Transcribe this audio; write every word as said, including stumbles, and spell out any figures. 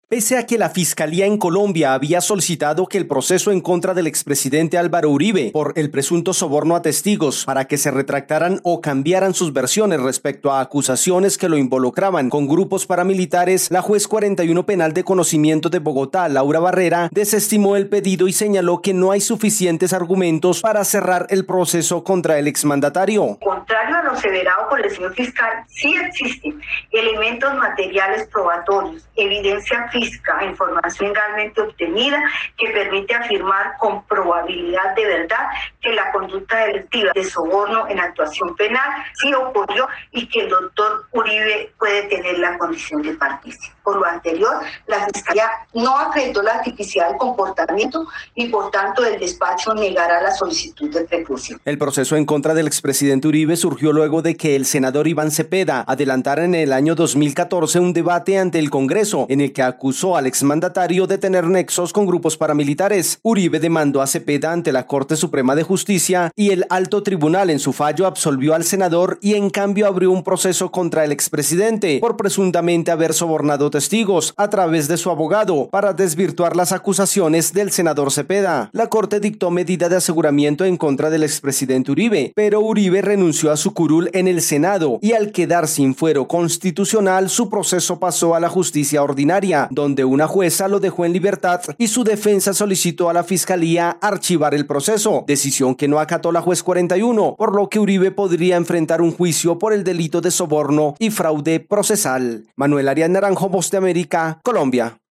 Pese a que la Fiscalía en Colombia había solicitado que el proceso en contra del expresidente Álvaro Uribe por el presunto soborno a testigos para que se retractaran o cambiaran sus versiones respecto a acusaciones que lo involucraban con grupos paramilitares, la juez cuarenta y uno penal de conocimiento de Bogotá, Laura Barrera, desestimó el pedido y señaló que no hay suficientes argumentos para cerrar el proceso contra el exmandatario. Contrario a lo aseverado por el señor fiscal, sí existen elementos materiales probatorios, evidencia física, información legalmente obtenida que permite afirmar con probabilidad de verdad que la conducta delictiva de soborno en actuación penal sí ocurrió y que el doctor Uribe puede tener la condición de partícipe. Por lo anterior, la Fiscalía no acreditó la tipicidad del comportamiento y por tanto el despacho negará la solicitud de reclusión. El proceso en contra del expresidente Uribe surgió luego de que el senador Iván Cepeda adelantara en el año dos mil catorce un debate ante el Congreso en el que acusó al exmandatario de tener nexos con grupos paramilitares. Uribe demandó a Cepeda ante la Corte Suprema de Justicia y el Alto Tribunal en su fallo absolvió al senador y en cambio abrió un proceso contra el expresidente por presuntamente haber sobornado testigos a través de su abogado para desvirtuar las acusaciones del senador Cepeda. La Corte dictó medida de aseguramiento en contra del expresidente Uribe, pero Uribe renunció a su curul en el Senado y al quedar sin fuero constitucional, su proceso pasó a la justicia ordinaria, donde una jueza lo dejó en libertad y su defensa solicitó a la Fiscalía archivar el proceso, decisión que no acató la juez cuarenta y uno, por lo que Uribe podría enfrentar un juicio por el delito de soborno y fraude procesal. Manuel Arias Naranjo, Voz de América, Colombia.